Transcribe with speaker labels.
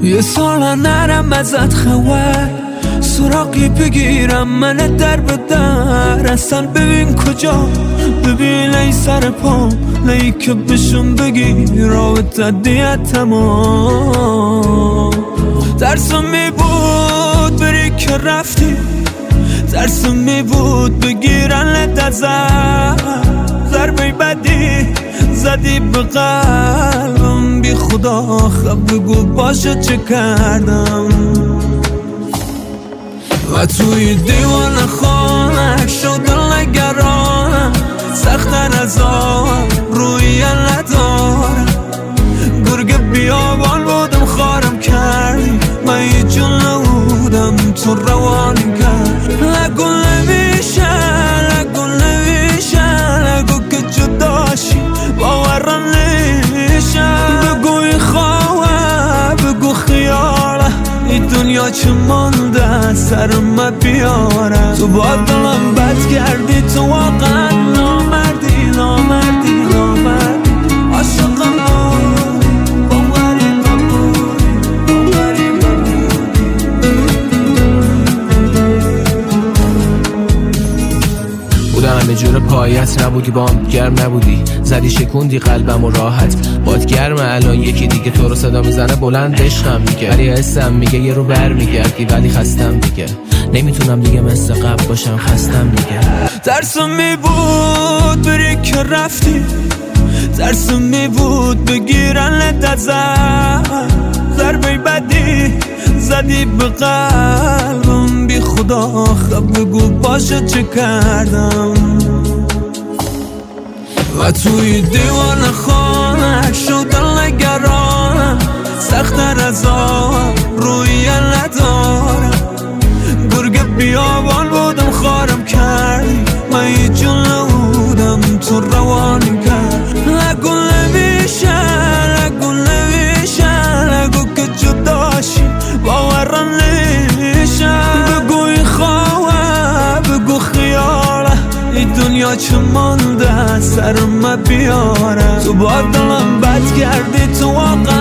Speaker 1: یه سال نرم ازت خبر سراغی بگیرم من در به در اصلا ببین کجا ببین ای سر پام نهی که بشون بگی رابطه دیت تمام ترسم می بود بری که رفتی ترسم می بود بگیرن لدزم ضربه بدی زدی به قلبم بی خدا خب بگو باشه چه کردم و توی دیوان خانه شد نگرانم سختن از آب روی ندارم گرگ بیابان بودم خارم کردی من یه جون نبودم تو روانیم کرد نگو نمیشه نگو نمیشه نگو که جداشی باورم نمیشه بگو این خواه بگو خیاله این دنیا چه مانده سر من بیاره تو با دلم بد کردی تو واقعا نامردی نامردی نامردی عاشقم
Speaker 2: همه جور پایت نبودی بام گرم نبودی زدی شکوندی قلبم و راحت باد گرمه الان یکی دیگه تو رو صدا میزنه بلند عشقم میگه ولی حسم میگه یه رو بر میگردی ولی خستم دیگه نمیتونم دیگه مثل قبل باشم خستم دیگه
Speaker 1: ترسم میبود بری که رفتی ترسم میبود بگیرن لدزم ضربه بدی زدی به قلبم بی خدا خب بگو باشه چه کردم و توی دیوان خانه شد نگرانم سختن از آب روی ندارم گرگ بیابان بودم خارم کردی من یه جون نبودم تو روانیم کرد نگو نمیشه نگو نمیشه نگو که جداشی باورم نمیشه بگو این خواه بگو خیاله این دنیا چه مانده سر من بیاره تو با دلم بد کردی تو واقعا